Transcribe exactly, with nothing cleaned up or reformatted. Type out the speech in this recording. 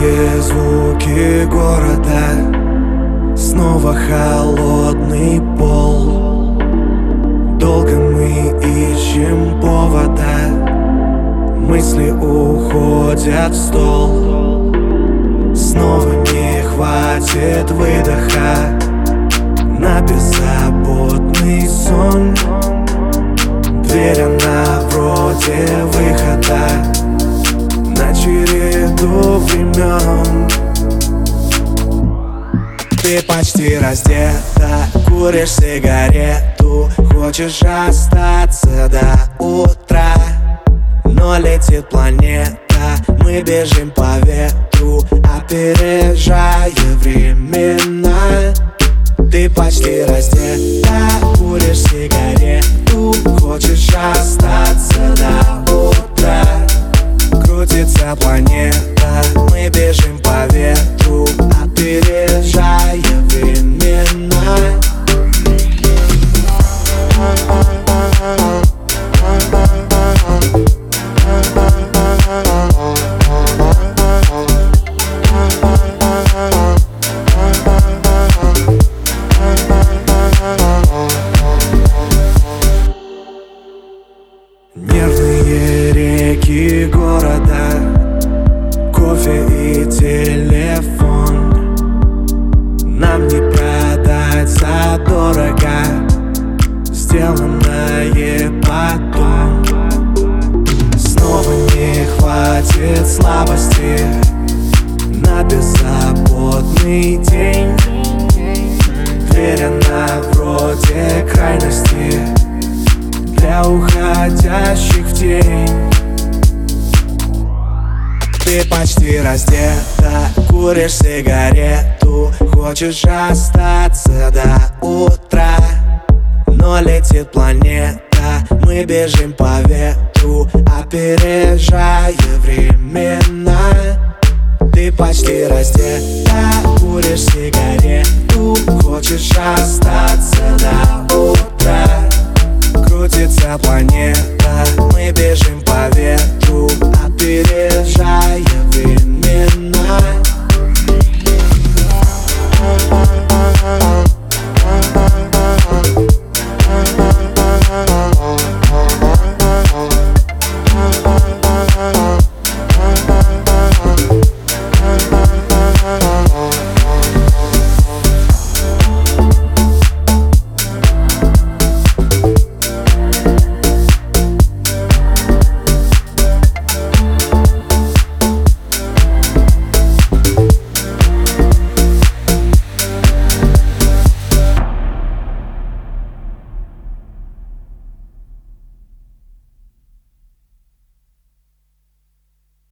Нервные звуки города, снова холодный пол. Долго мы ищем повода, мысли уходят в стол. Снова не хватит выдоха на беззаботный сон. Дверь, она вроде выхода на череду времен. Ты почти раздета, куришь сигарету, хочешь остаться до утра. Но летит планета, мы бежим по ветру, опережая времена. Ты почти раздета, куришь сигарету, хочешь остаться до утра. Крутится планета, мы бежим по ветру, опережая времена. Нервные реки города, кофе и телефон. Нам не продать задорого сделанное потом. Снова не хватит слабости на беззаботный день. Дверь, она вроде крайности для уходящих в тень. Ты почти раздета, куришь сигарету, хочешь остаться до утра. Но летит планета, мы бежим по ветру, опережая времена. Ты почти раздета, куришь сигарету, хочешь остаться до